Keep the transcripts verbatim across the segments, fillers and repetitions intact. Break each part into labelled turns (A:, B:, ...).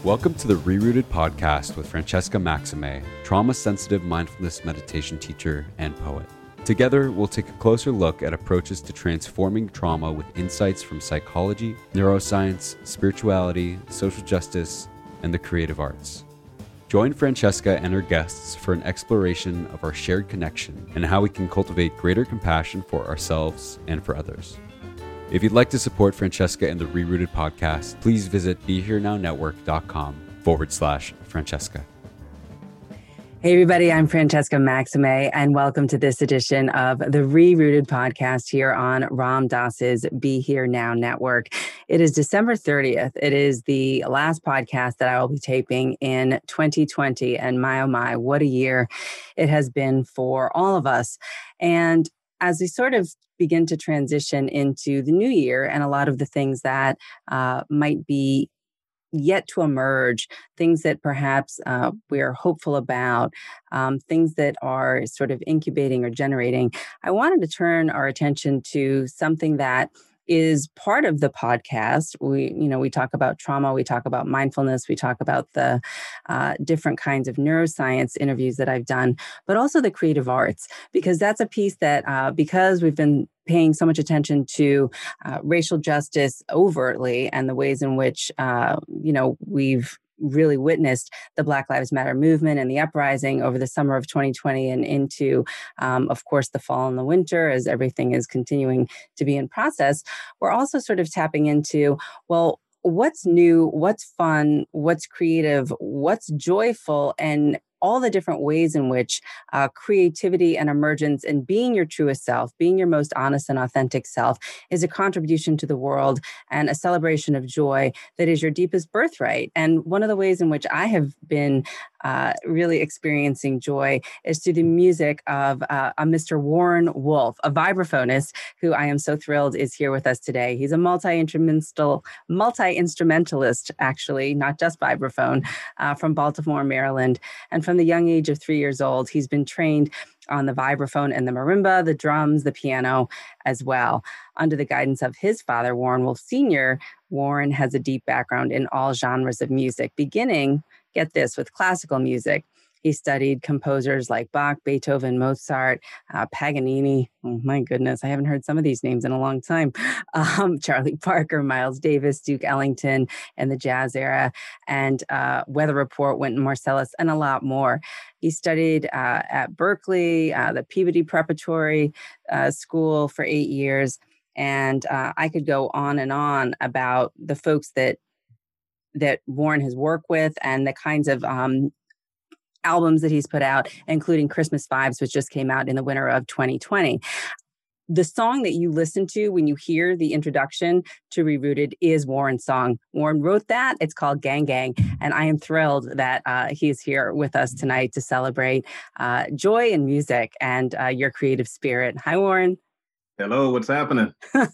A: Welcome to the Rerooted podcast with Francesca Maxime, trauma-sensitive mindfulness meditation teacher and poet. Together, we'll take a closer look at approaches to transforming trauma with insights from psychology, neuroscience, spirituality, social justice, and the creative arts. Join Francesca and her guests for an exploration of our shared connection and how we can cultivate greater compassion for ourselves and for others. If you'd like to support Francesca and the Rerooted podcast, please visit BeHereNowNetwork.com forward slash Francesca.
B: Hey everybody, I'm Francesca Maxime, and welcome to this edition of the Rerooted podcast here on Ram Dass's Be Here Now Network. It is December thirtieth. It is the last podcast that I will be taping in twenty twenty, and my oh my, what a year it has been for all of us. And as we sort of begin to transition into the new year and a lot of the things that uh, might be yet to emerge, things that perhaps uh, we're hopeful about, um, things that are sort of incubating or generating, I wanted to turn our attention to something that is part of the podcast. We, you know, we talk about trauma, we talk about mindfulness, we talk about the uh, different kinds of neuroscience interviews that I've done, but also the creative arts, because that's a piece that, uh, because we've been paying so much attention to uh, racial justice overtly and the ways in which, uh, you know, we've really witnessed the Black Lives Matter movement and the uprising over the summer of twenty twenty and into, um, of course, the fall and the winter as everything is continuing to be in process. We're also sort of tapping into, well, what's new, what's fun, what's creative, what's joyful, and all the different ways in which uh, creativity and emergence and being your truest self, being your most honest and authentic self is a contribution to the world and a celebration of joy that is your deepest birthright. And one of the ways in which I have been uh, really experiencing joy is through the music of uh, a Mister Warren Wolf, a vibraphonist who I am so thrilled is here with us today. He's a multi-instrumental, multi-instrumentalist, actually, not just vibraphone, uh, from Baltimore, Maryland. And from the young age of three years old, he's been trained on the vibraphone and the marimba, the drums, the piano as well. Under the guidance of his father, Warren Wolf Senior, Warren has a deep background in all genres of music, beginning, get this, with classical music. He studied composers like Bach, Beethoven, Mozart, uh, Paganini. Oh my goodness, I haven't heard some of these names in a long time. Um, Charlie Parker, Miles Davis, Duke Ellington, and the jazz era, and uh, Weather Report, Wynton Marsalis, and a lot more. He studied uh, at Berklee, uh, the Peabody Preparatory uh, School for eight years. And uh, I could go on and on about the folks that that Warren has worked with and the kinds of um, albums that he's put out, including Christmas Vibes, which just came out in the winter of twenty twenty. The song that you listen to when you hear the introduction to Rerooted is Warren's song. Warren wrote that. It's called Gang Gang. And I am thrilled that uh, he's here with us tonight to celebrate uh, joy and music and uh, your creative spirit. Hi, Warren.
C: Hello, what's happening?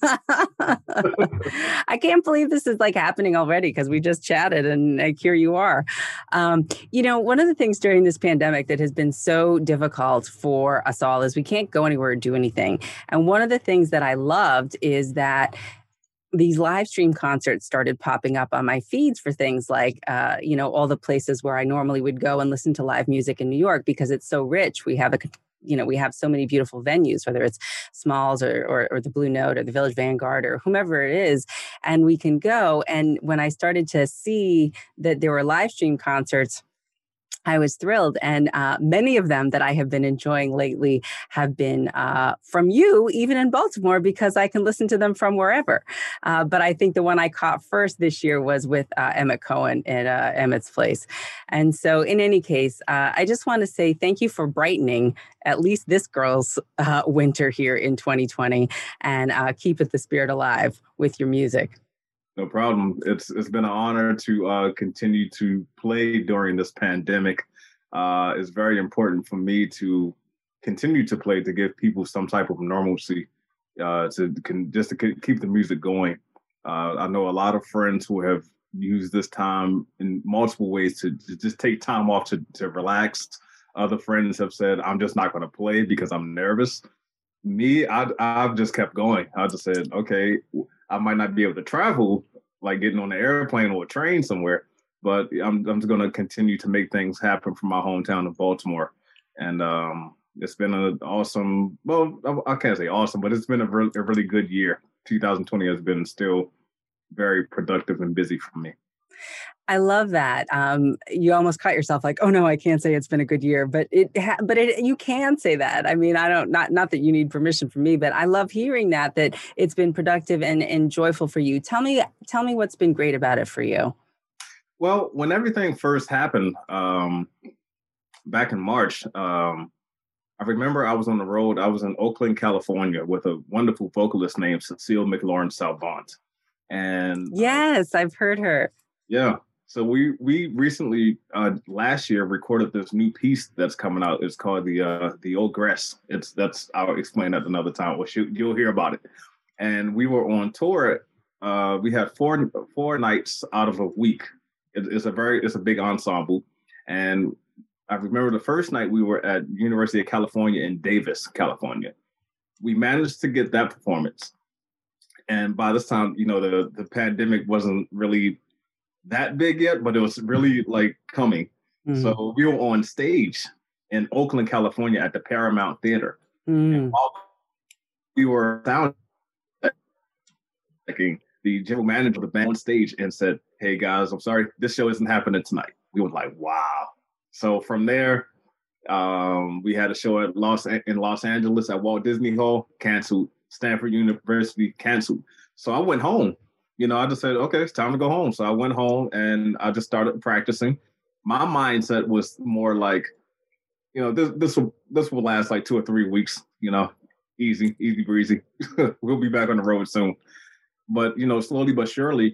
B: I can't believe this is like happening already because we just chatted and like, here you are. Um, you know, one of the things during this pandemic that has been so difficult for us all is we can't go anywhere or do anything. And one of the things that I loved is that these live stream concerts started popping up on my feeds for things like, uh, you know, all the places where I normally would go and listen to live music in New York because it's so rich. We have a You know, we have so many beautiful venues, whether it's Smalls or, or or the Blue Note or the Village Vanguard or whomever it is, and we can go. And when I started to see that there were live stream concerts, I was thrilled. And uh, many of them that I have been enjoying lately have been uh, from you, even in Baltimore, because I can listen to them from wherever. Uh, but I think the one I caught first this year was with uh, Emmett Cohen at uh, Emmett's Place. And so in any case, uh, I just want to say thank you for brightening at least this girl's uh, winter here in twenty twenty and uh, keep it the spirit alive with your music.
C: No problem. It's it's been an honor to uh, continue to play during this pandemic. Uh, it's very important for me to continue to play to give people some type of normalcy, uh, to can, just to keep the music going. Uh, I know a lot of friends who have used this time in multiple ways to, to just take time off to, to relax. Other friends have said, I'm just not going to play because I'm nervous. Me, I, I've just kept going. I just said, okay, I might not be able to travel, like getting on an airplane or a train somewhere, but I'm I'm just going to continue to make things happen from my hometown of Baltimore. And um, it's been an awesome, well, I can't say awesome, but it's been a really, a really good year. twenty twenty has been still very productive and busy for me.
B: I love that. Um, you almost caught yourself like, oh no, I can't say it's been a good year, but it, ha- but it, you can say that. I mean, I don't, not, not that you need permission from me, but I love hearing that, that it's been productive and, and joyful for you. Tell me, tell me what's been great about it for you.
C: Well, when everything first happened, um, back in March, um, I remember I was on the road. I was in Oakland, California with a wonderful vocalist named Cecile McLaurin Salvant. And
B: yes, uh, I've heard her.
C: Yeah. So we we recently uh, last year recorded this new piece that's coming out. It's called the uh, the Ogress. It's that's I'll explain that another time. Well, you, you'll hear about it. And we were on tour. Uh, we had four four nights out of a week. It, it's a very it's a big ensemble. And I remember the first night we were at University of California in Davis, California. We managed to get that performance. And by this time, you know, the the pandemic wasn't really that big yet, but it was really like coming. Mm. So we were on stage in Oakland, California at the Paramount Theater. Mm. And while we were sound checking, the general manager of the band on stage and said, "Hey guys, I'm sorry, this show isn't happening tonight." We were like, wow. So from there, um, we had a show at Los in Los Angeles at Walt Disney Hall, canceled. Stanford University, canceled. So I went home. You know, I just said, okay, it's time to go home. So I went home and I just started practicing. My mindset was more like, you know, this this will this will last like two or three weeks. You know, easy, easy breezy. We'll be back on the road soon. But you know, slowly but surely,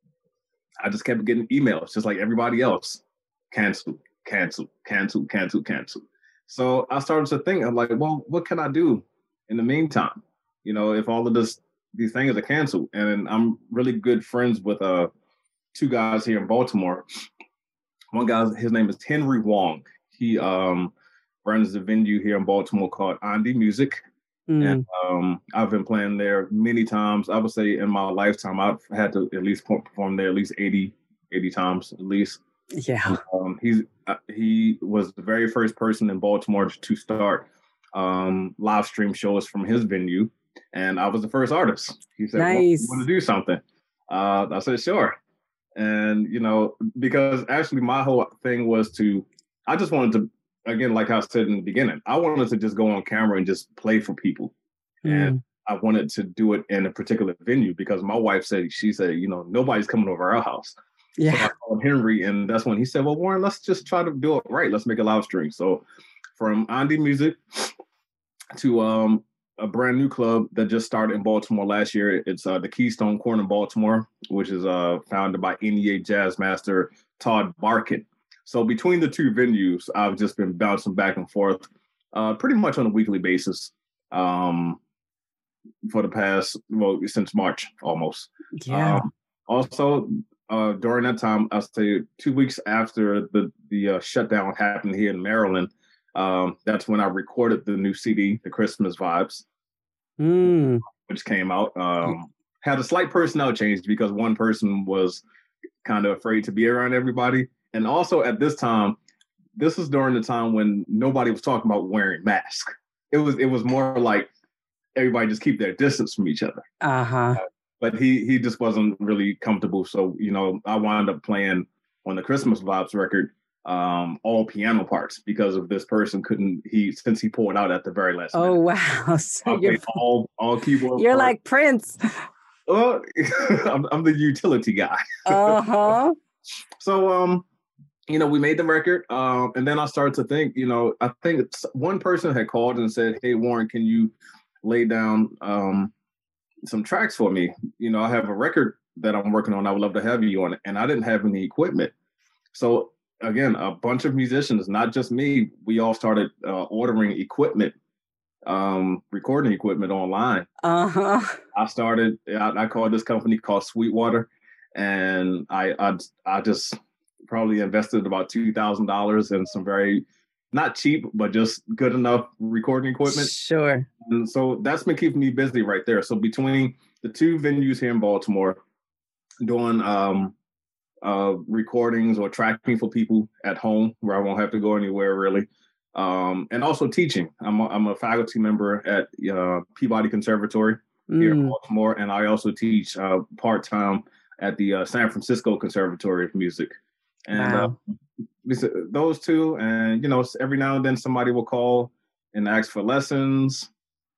C: I just kept getting emails, just like everybody else. Cancel, cancel, cancel, cancel, cancel. So I started to think, I'm like, well, what can I do in the meantime? You know, if all of this these things are canceled, and I'm really good friends with uh two guys here in Baltimore. One guy, his name is Henry Wong. He um runs a venue here in Baltimore called Andy Music. Mm. And um I've been playing there many times. I would say in my lifetime, I've had to at least perform there at least eighty, eighty times at least.
B: Yeah.
C: Um, he's uh, he was the very first person in Baltimore to start um live stream shows from his venue. And I was the first artist. He said, nice. Well, you want to do something? Uh, I said, sure. And, you know, because actually my whole thing was to, I just wanted to, again, like I said in the beginning, I wanted to just go on camera and just play for people. Mm. And I wanted to do it in a particular venue because my wife said, she said, you know, nobody's coming over our house. Yeah. So I called Henry, and that's when he said, well, Warren, let's just try to do it right. Let's make a live stream. So from Andy Music to, um, a brand new club that just started in Baltimore last year. It's uh, the Keystone Corner in Baltimore, which is uh, founded by N E A jazz master Todd Barkin. So between the two venues, I've just been bouncing back and forth uh, pretty much on a weekly basis um, for the past, well, since March almost.
B: Yeah.
C: Um, also, uh, during that time, I'll say two weeks after the, the uh, shutdown happened here in Maryland, Um, that's when I recorded the new C D, The Christmas Vibes, mm. which came out. Um, had a slight personnel change because one person was kind of afraid to be around everybody. And also at this time, this was during the time when nobody was talking about wearing masks. It was it was more like everybody just keep their distance from each other.
B: Uh-huh.
C: Uh, but he he just wasn't really comfortable. So, you know, I wound up playing on the Christmas Vibes record, um, all piano parts because of this person couldn't, he, since he pulled out at the very last
B: Oh,
C: minute.
B: wow. So
C: I
B: you're
C: all, all keyboard
B: You're
C: parts.
B: like Prince.
C: Well, I'm, I'm the utility guy.
B: Uh-huh.
C: So, um, you know, we made the record, um, and then I started to think, you know, I think it's, one person had called and said, hey, Warren, can you lay down um, some tracks for me? You know, I have a record that I'm working on. I would love to have you on it. And I didn't have any equipment. So again, a bunch of musicians, not just me, we all started uh, ordering equipment, um, recording equipment online.
B: Uh-huh.
C: I started, I, I called this company called Sweetwater, and I, I, I just probably invested about two thousand dollars in some very, not cheap, but just good enough recording equipment.
B: Sure.
C: And so that's been keeping me busy right there. So between the two venues here in Baltimore, doing um, uh, recordings or tracking for people at home where I won't have to go anywhere really. Um, and also teaching. I'm a, I'm a faculty member at uh, Peabody Conservatory here in
B: Mm,
C: Baltimore, and I also teach uh, part time at the uh, San Francisco Conservatory of Music. And uh,
B: wow.
C: those two, and you know, every now and then somebody will call and ask for lessons.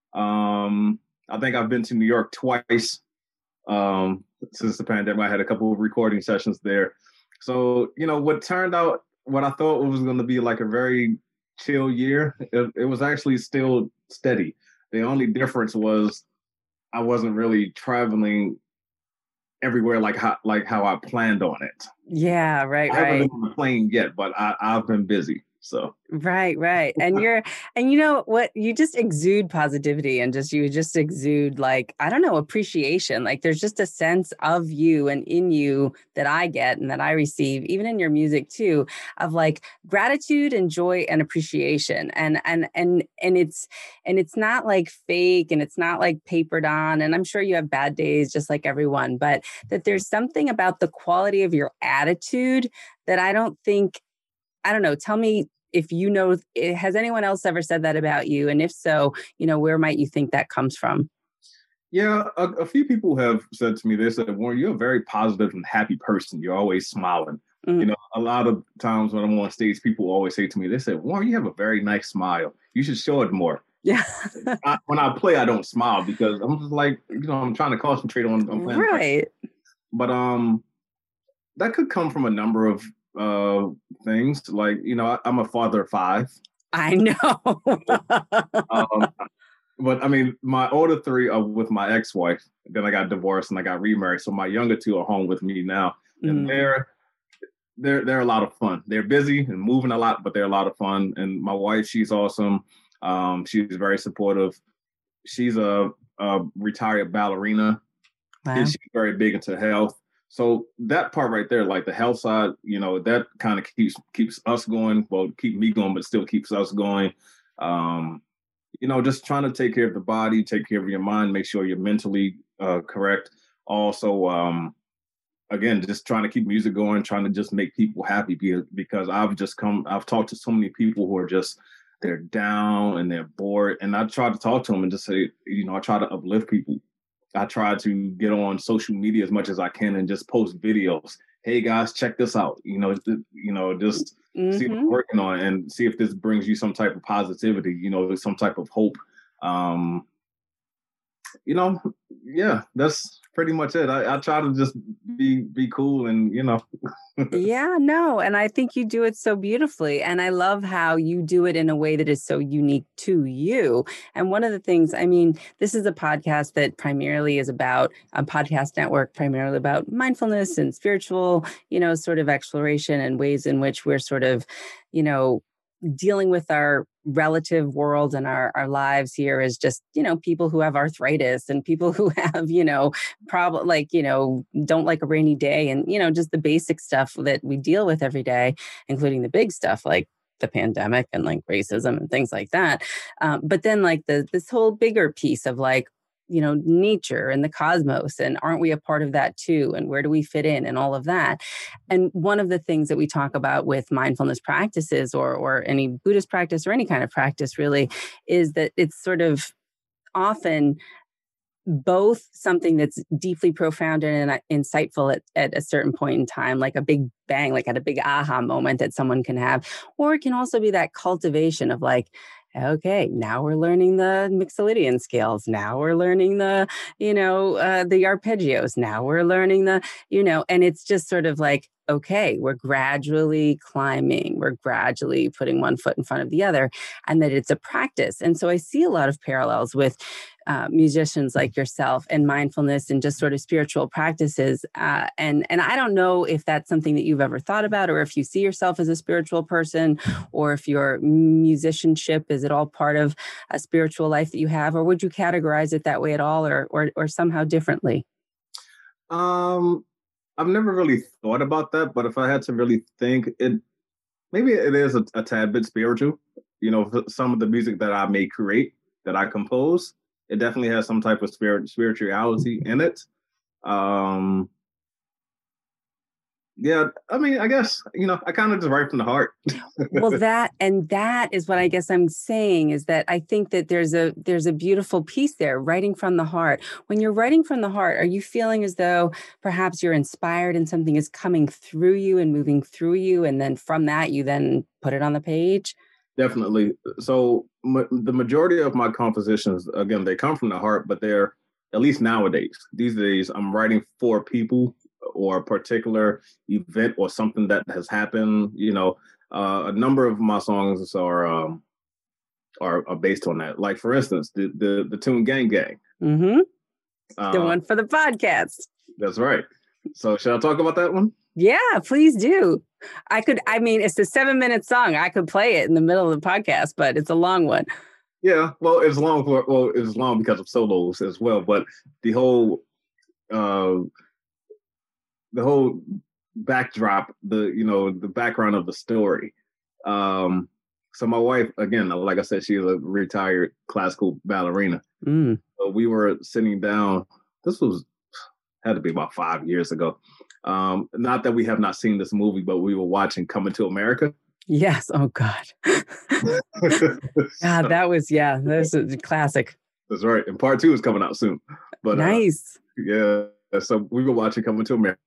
C: Um, I think I've been to New York twice um, since the pandemic. I had a couple of recording sessions there. So, you know, what turned out, what I thought was going to be like a very chill year, it, it was actually still steady. The only difference was I wasn't really traveling everywhere like how like how I planned on it.
B: Yeah, right,
C: I haven't been
B: right.
C: on a plane yet, but I, I've been busy. So
B: Right, right. And you're and you know what, you just exude positivity and just you just exude like, I don't know, appreciation. Like there's just a sense of you and in you that I get and that I receive, even in your music too, of like gratitude and joy and appreciation. And and and and it's and it's not like fake and it's not like papered on. And I'm sure you have bad days just like everyone, but that there's something about the quality of your attitude that I don't think, I don't know, tell me if you know, has anyone else ever said that about you? And if so, you know, where might you think that comes from?
C: yeah, a, a few people have said to me, they said, Warren, you're a very positive and happy person. You're always smiling. You
B: Mm,
C: know, a lot of times when I'm on stage, people always say to me, they say, Warren, you have a very nice smile. You should show it more.
B: yeah.
C: I, when I play, I don't smile because I'm just like, you know, I'm trying to concentrate on, on playing.
B: Right.
C: But um, that could come from a number of uh things. Like, you know, I, I'm a father of five.
B: I know.
C: Um, but I mean, my older three are with my ex-wife. Then I got divorced and I got remarried. So my younger two are home with me now, and
B: Mm,
C: they're they're they're a lot of fun. They're busy and moving a lot, but they're a lot of fun. And my wife, she's awesome. Um, she's very supportive. She's a, a retired ballerina, and
B: wow.
C: she's very big into health. So that part right there, like the health side, you know, that kind of keeps keeps us going. Well, keep me going, but still keeps us going. Um, you know, just trying to take care of the body, take care of your mind, make sure you're mentally uh, correct. Also, um, again, just trying to keep music going, trying to just make people happy because, because I've just come, I've talked to so many people who are just, they're down and they're bored. And I try to talk to them and just say, you know, I try to uplift people. I try to get on social media as much as I can and just post videos. Hey guys, check this out. You know, you know, just see what I'm
B: Hmm.
C: working on and see if this brings you some type of positivity. You know, some type of hope. Um, you know, yeah, that's pretty much it. I, I try to just be be cool and you know.
B: Yeah, no. And I think you do it so beautifully. And I love how you do it in a way that is so unique to you. And one of the things, I mean, this is a podcast that primarily is about a podcast network, primarily about mindfulness and spiritual, you know, sort of exploration and ways in which we're sort of, you know, dealing with our relative world and our, our lives here is just, you know, people who have arthritis and people who have, you know, problem like, you know, don't like a rainy day and, you know, just the basic stuff that we deal with every day, including the big stuff like the pandemic and like racism and things like that. Um, but then like the this whole bigger piece of like, you know, nature and the cosmos and aren't we a part of that too? And where do we fit in and all of that? And one of the things that we talk about with mindfulness practices or or any Buddhist practice or any kind of practice really is that it's sort of often both something that's deeply profound and insightful at, at a certain point in time, like a big bang, like at a big aha moment that someone can have, or it can also be that cultivation of like, okay, now we're learning the Mixolydian scales. Now we're learning the, you know, uh, the arpeggios. Now we're learning the, you know, and it's just sort of like, okay, we're gradually climbing. We're gradually putting one foot in front of the other, and that it's a practice. And so I see a lot of parallels with uh, musicians like yourself and mindfulness and just sort of spiritual practices. Uh, and and I don't know if that's something that you've ever thought about, or if you see yourself as a spiritual person, or if your musicianship is at all part of a spiritual life that you have, or would you categorize it that way at all, or or, or somehow differently?
C: Um, I've never really thought about that, but if I had to really think, it maybe it is a, a tad bit spiritual. You know, some of the music that I may create, that I compose, it definitely has some type of spirit spirituality in it. Um, Yeah, I mean, I guess, you know, I kind of just write from the heart.
B: Well, that and that is what I guess I'm saying is that I think that there's a there's a beautiful piece there, writing from the heart. When you're writing from the heart, are you feeling as though perhaps you're inspired and something is coming through you and moving through you, and then from that you then put it on the page?
C: Definitely. So m- the majority of my compositions, again, they come from the heart, but they're, at least nowadays, these days, I'm writing for people or a particular event or something that has happened. You know, uh, a number of my songs are, um, are are based on that. Like, for instance, the the, the tune "Gang Gang."
B: Mm-hmm.
C: Uh,
B: The one for the podcast.
C: That's right. So, should I talk about that one?
B: Yeah, please do. I could. I mean, it's a seven minute song. I could play it in the middle of the podcast, but it's a long one.
C: Yeah, well, it's long for well, it's long because of solos as well. But the whole, uh, the whole backdrop, the you know, the background of the story. Um, so my wife, again, like I said, she is a retired classical ballerina.
B: Mm.
C: So we were sitting down. This was had to be about five years ago. Um, not that we have not seen this movie, but we were watching Coming to America.
B: Yes. Oh God. God, that was yeah. That was a classic.
C: That's right. And part two is coming out soon. But
B: nice.
C: Uh, yeah. So we were watching Coming to America.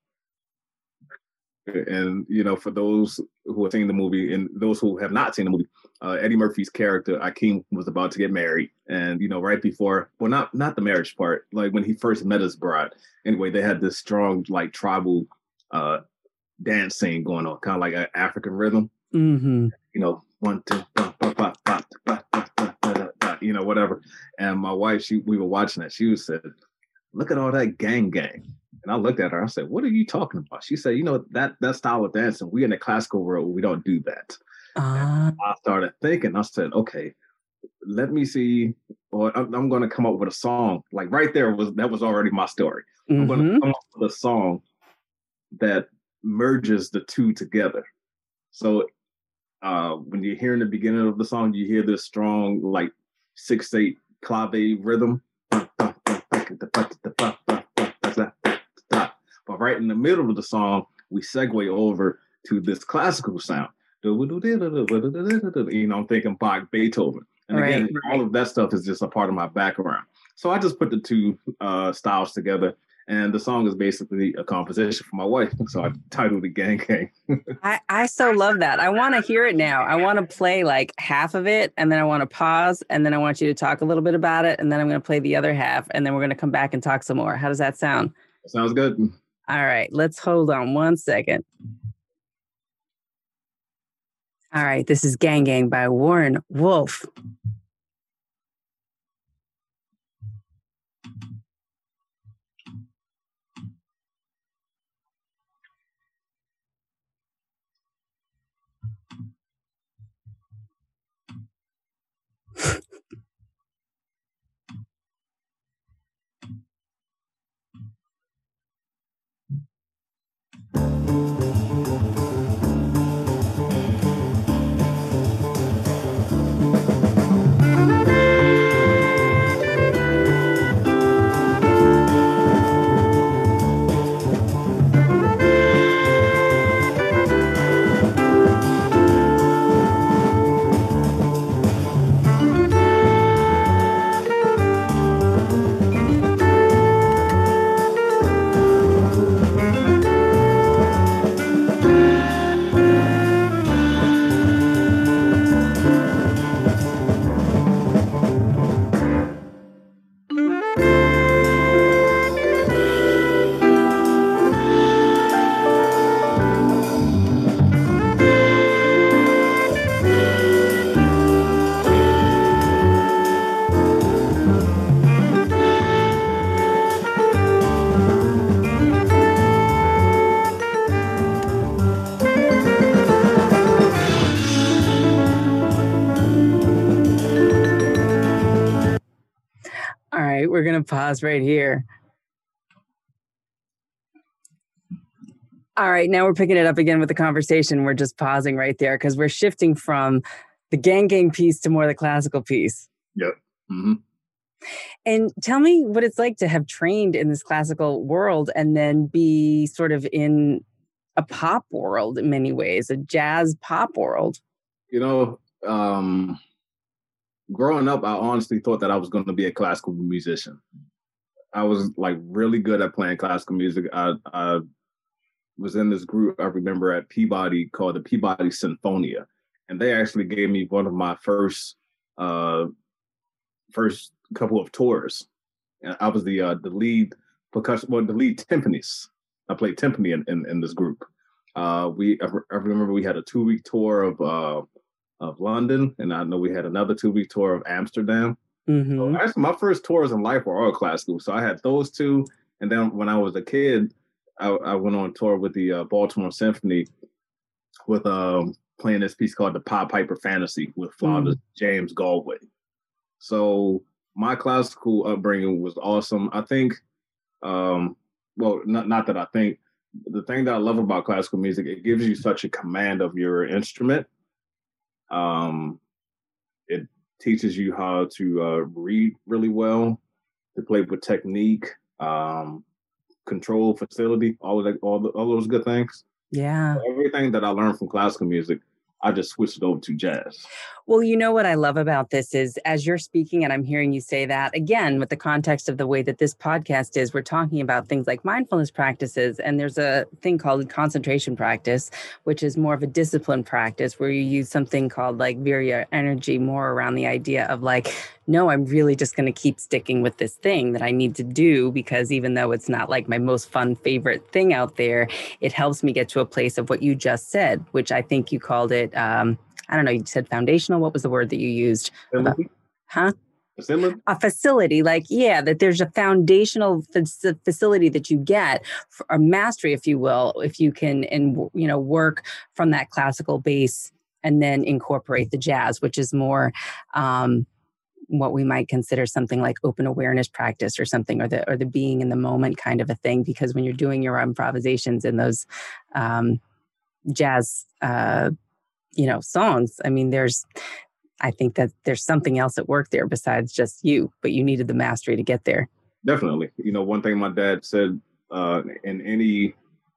C: And, you know, for those who have seen the movie and those who have not seen the movie, uh, Eddie Murphy's character, Akeem, was about to get married. And, you know, right before, well, not not the marriage part, like when he first met his bride. Anyway, they had this strong, like, tribal uh, dance scene going on, kind of like an African rhythm.
B: Mm-hmm.
C: You know, one, two, ba, ba, ba, ba, ba, ba, ba, ba, ba, you know, whatever. And my wife, she we were watching that. She was said, "Look at all that gang gang." And I looked at her. I said, "What are you talking about?" She said, "You know, that that style of dancing, we in the classical world, we don't do that." Uh, I started thinking. I said, "Okay, let me see, or I'm, I'm going to come up with a song." Like right there was that was already my story. Mm-hmm. I'm going to come up with a song that merges the two together. So uh, when you hear in the beginning of the song, you hear this strong like six eight clave rhythm. But right in the middle of the song, we segue over to this classical sound. You know, I'm thinking Bach, Beethoven. And right, again, right. all of that stuff is just a part of my background. So I just put the two uh, styles together. And the song is basically a composition for my wife. So I titled it Gang Gang.
B: I, I so love that. I want to hear it now. I want to play like half of it, and then I want to pause, and then I want you to talk a little bit about it, and then I'm going to play the other half, and then we're going to come back and talk some more. How does that sound?
C: Sounds good.
B: All right. Let's hold on one second. All right. This is Gang Gang by Warren Wolf. We're going to pause right here. All right, now we're picking it up again with the conversation. We're just pausing right there because we're shifting from the gang gang piece to more the classical piece.
C: Yep. Mm-hmm.
B: And tell me what it's like to have trained in this classical world and then be sort of in a pop world in many ways, a jazz pop world.
C: You know, um, growing up, I honestly thought that I was going to be a classical musician. I was like really good at playing classical music. I, I was in this group, I remember, at Peabody called the Peabody Sinfonia. And they actually gave me one of my first uh, first couple of tours. And I was the uh, the lead percussion, well, the lead timpanist. I played timpani in, in, in this group. Uh, we I, I remember we had a two week tour of uh, of London, and I know we had another two week tour of Amsterdam.
B: Mm-hmm.
C: So actually, my first tours in life were all classical. So I had those two, and then when I was a kid, I, I went on tour with the uh, Baltimore Symphony with um, playing this piece called the Pied Piper Fantasy with Father mm. James Galway. So my classical upbringing was awesome. I think, um, well, not not that I think, the thing that I love about classical music, it gives you such a command of your instrument. Um, it teaches you how to uh, read really well, to play with technique, um, control, facility, all of that, all, the, all those good things.
B: Yeah.
C: So everything that I learned from classical music, I just switched it over to jazz.
B: Well, you know what I love about this is as you're speaking and I'm hearing you say that, again, with the context of the way that this podcast is, we're talking about things like mindfulness practices. And there's a thing called concentration practice, which is more of a discipline practice where you use something called like Virya energy, more around the idea of like, no, I'm really just going to keep sticking with this thing that I need to do, because even though it's not like my most fun favorite thing out there, it helps me get to a place of what you just said, which I think you called it, um, I don't know, you said foundational. What was the word that you used? About, huh?
C: Facility?
B: A facility, like, yeah, that there's a foundational f- facility that you get, for a mastery, if you will, if you can, and you know, work from that classical base and then incorporate the jazz, which is more um, what we might consider something like open awareness practice or something, or the or the being in the moment kind of a thing. Because when you're doing your improvisations in those um, jazz, uh, you know, songs, I mean, there's, I think that there's something else at work there besides just you, but you needed the mastery to get there.
C: Definitely. You know, one thing my dad said, uh, in any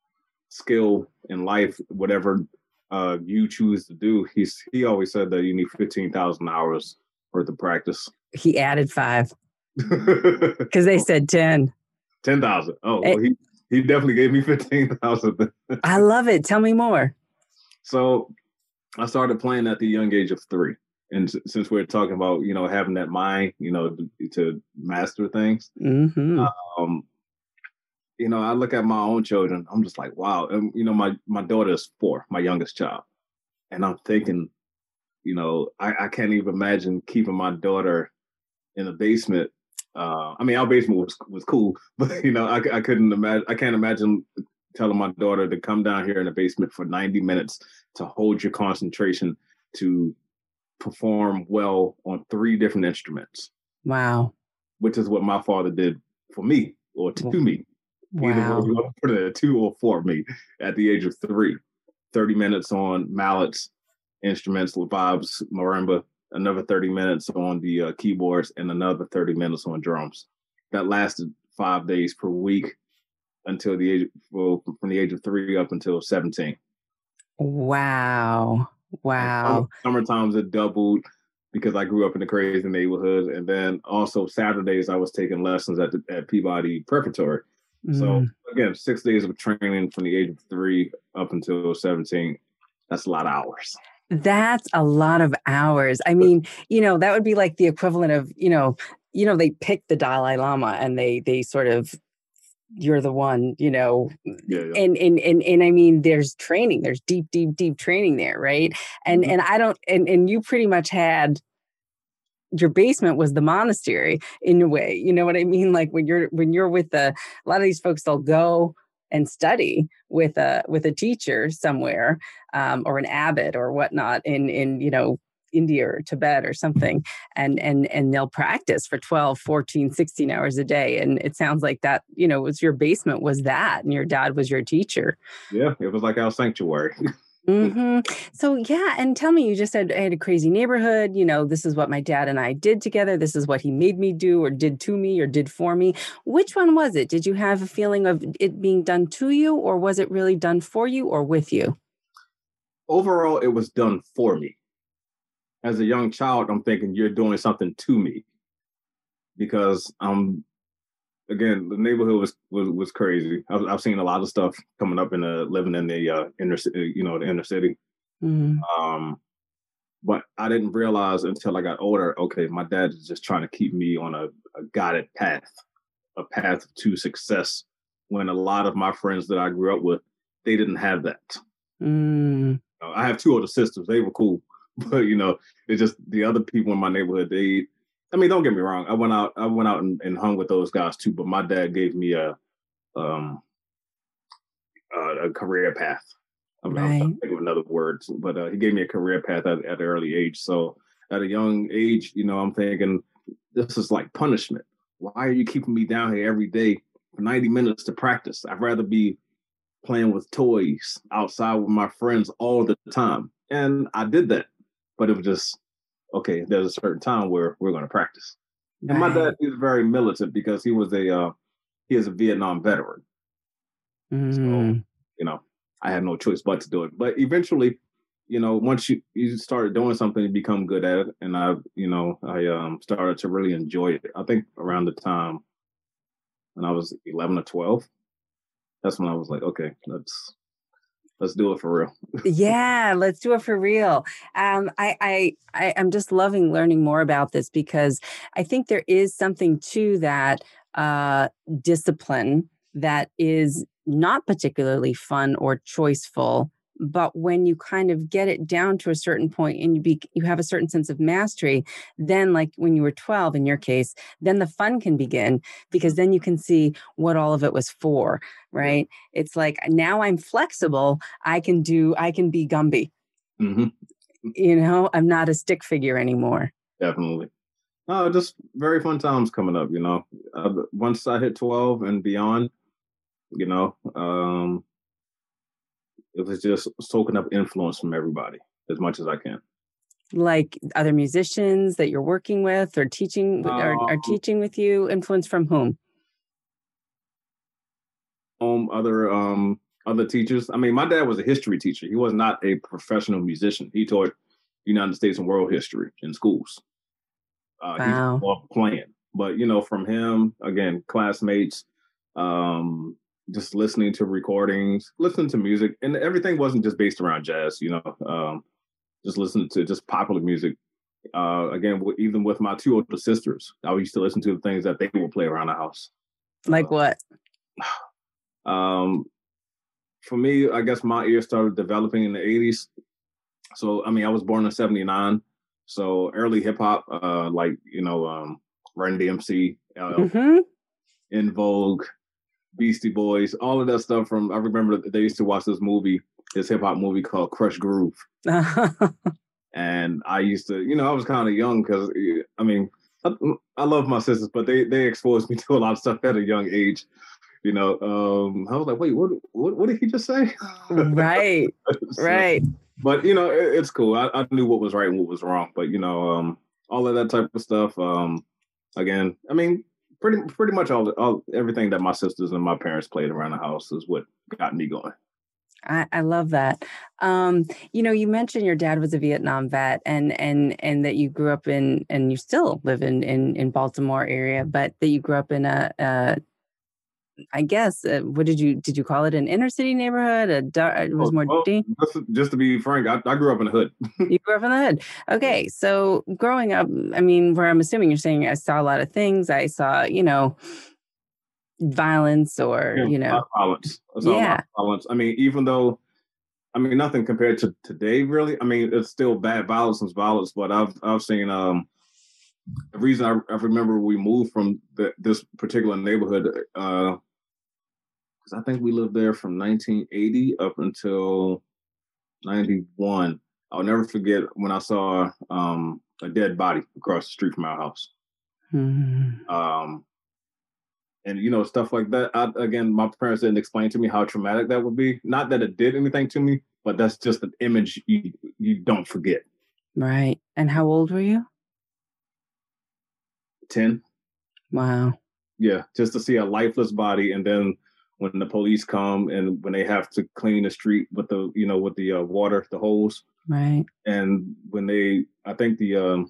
C: skill in life, whatever uh, you choose to do, he's he always said that you need fifteen thousand hours worth of practice.
B: He added five because they said ten.
C: ten thousand. Oh, well, he, he definitely gave me fifteen thousand.
B: I love it. Tell me more.
C: So I started playing at the young age of three. And s- since we're talking about, you know, having that mind, you know, to, to master things,
B: Mm-hmm.
C: um, you know, I look at my own children, I'm just like, wow. And, you know, my, my daughter is four, my youngest child. And I'm thinking, you know, I, I can't even imagine keeping my daughter in the basement. Uh, I mean, our basement was was cool, but, you know, I, I couldn't imagine, I can't imagine telling my daughter to come down here in the basement for ninety minutes to hold your concentration to perform well on three different instruments.
B: Wow.
C: Which is what my father did for me, or to me.
B: Wow.
C: Either way you want to put it at two or for me at the age of three. thirty minutes on mallets, instruments, vibes, marimba, another thirty minutes on the uh, keyboards, and another thirty minutes on drums. That lasted five days per week until the age, well, from the age of three up until seventeen.
B: Wow. Wow.
C: Summer, summer times it doubled because I grew up in a crazy neighborhood. And then also Saturdays I was taking lessons at the at Peabody Preparatory. Mm. So again, six days of training from the age of three up until seventeen. That's a lot of hours.
B: That's a lot of hours. I mean, you know, that would be like the equivalent of, you know, you know, they pick the Dalai Lama and they they sort of, you're the one, you know, yeah, yeah. And, and, and, and I mean, there's training, there's deep, deep, deep training there. Right. And, mm-hmm. and I don't, and, and you pretty much had, your basement was the monastery in a way, you know what I mean? Like when you're, when you're with the, a lot of these folks, they'll go and study with a, with a teacher somewhere, um, or an abbot or whatnot in, in, you know, India or Tibet or something, and and and they'll practice for twelve, fourteen, sixteen hours a day. And it sounds like that, you know, was your basement was that, and your dad was your teacher.
C: Yeah, it was like our sanctuary.
B: hmm So yeah, and tell me, you just said I had a crazy neighborhood. You know, this is what my dad and I did together. This is what he made me do, or did to me, or did for me. Which one was it? Did you have a feeling of it being done to you, or was it really done for you or with you?
C: Overall, it was done for me. As a young child, I'm thinking you're doing something to me because um again the neighborhood was was, was crazy. I've, I've seen a lot of stuff coming up in the living in the uh, inner ci- you know the inner city.
B: Mm,
C: Um, but I didn't realize until I got older. Okay, my dad is just trying to keep me on a, a guided path, a path to success. When a lot of my friends that I grew up with, they didn't have that.
B: mm,
C: Uh, I have two older sisters. They were cool, but you know, it's just the other people in my neighborhood. They, I mean, don't get me wrong. I went out, I went out and, and hung with those guys too. But my dad gave me a, um, a, a career path. I'm, I'm trying
B: right.
C: to think of another word, but uh, he gave me a career path at, at an early age. So at a young age, you know, I'm thinking this is like punishment. Why are you keeping me down here every day for ninety minutes to practice? I'd rather be playing with toys outside with my friends all the time. And I did that, but it was just, okay, there's a certain time where we're going to practice. And my dad
B: Right.
C: is very militant because he was a, uh, he is a Vietnam veteran. So,
B: Mm,
C: you know, I had no choice but to do it. But eventually, you know, once you, you started doing something, you become good at it. And I, you know, I um, started to really enjoy it. I think around the time when I was eleven or twelve, that's when I was like, okay, let's, let's do it for real.
B: yeah, let's do it for real. Um, I, I, I, I'm just loving learning more about this because I think there is something to that uh, discipline that is not particularly fun or choiceful. But when you kind of get it down to a certain point and you be, you have a certain sense of mastery, then like when you were twelve in your case, then the fun can begin because then you can see what all of it was for,
C: Yeah.
B: right? It's like now I'm flexible. I can do, I can be Gumby.
C: hmm
B: You know, I'm not a stick figure anymore.
C: Definitely. No, just very fun times coming up, you know. Uh, once I hit twelve and beyond, you know, um, it was just soaking up influence from everybody as much as I can.
B: Like other musicians that you're working with or teaching or are
C: Um,
B: teaching with you, influence from whom?
C: home, other um, other teachers. I mean, my dad was a history teacher. He was not a professional musician. He taught United States and world history in schools. Uh, he just
B: Wow.
C: loved playing. But you know, from him again, classmates, um, just listening to recordings, listening to music, and everything wasn't just based around jazz. You know, um, just listening to just popular music. Uh, again, w- even with my two older sisters, I used to listen to the things that they would play around the house.
B: Like what?
C: Uh, um, for me, I guess my ear started developing in the eighties. So, I mean, I was born in seventy-nine. So early hip hop, uh, like, you know, um, Run D M C, L L,
B: Mm-hmm.
C: In Vogue, Beastie Boys, all of that stuff from, I remember they used to watch this movie, this hip hop movie called Crush Groove. And I used to, you know, I was kind of young because, I mean, I, I love my sisters, but they they exposed me to a lot of stuff at a young age. You know, um, I was like, wait, what, what, what did he just say?
B: Right.
C: So,
B: Right.
C: but you know, it, it's cool. I, I knew what was right and what was wrong. But you know, um, all of that type of stuff. Um, again, I mean, pretty pretty much all, all everything that my sisters and my parents played around the house is what got me going.
B: I, I love that. Um, you know, you mentioned your dad was a Vietnam vet and and and that you grew up in and you still live in in, in Baltimore area, but that you grew up in a, a I guess uh, what did you did you call it an inner city neighborhood? A dar- it was
C: Oh,
B: more
C: well,
B: D.
C: just, just to be frank, I, I grew up in the hood.
B: You grew up in the hood. Okay, so growing up, I mean, where I'm assuming you're saying I saw a lot of things. I saw, you know, violence or
C: Yeah,
B: you
C: a lot
B: know,
C: of violence. I saw a lot
B: yeah,
C: of violence. I mean, even though I mean nothing compared to today, really. I mean, it's still bad violence is violence, but I've I've seen um the reason I, I remember we moved from the, this particular neighborhood uh because I think we lived there from nineteen eighty up until ninety-one. I'll never forget when I saw um a dead body across the street from our house.
B: Mhm.
C: Um, and you know stuff like that. I, again, my parents didn't explain to me how traumatic that would be. Not that it did anything to me, but that's just an image you you don't forget.
B: Right. And how old were you?
C: ten.
B: Wow.
C: Yeah, just to see a lifeless body, and then when the police come and when they have to clean the street with the, you know, with the uh, water, the hose,
B: Right.
C: and when they, I think the um,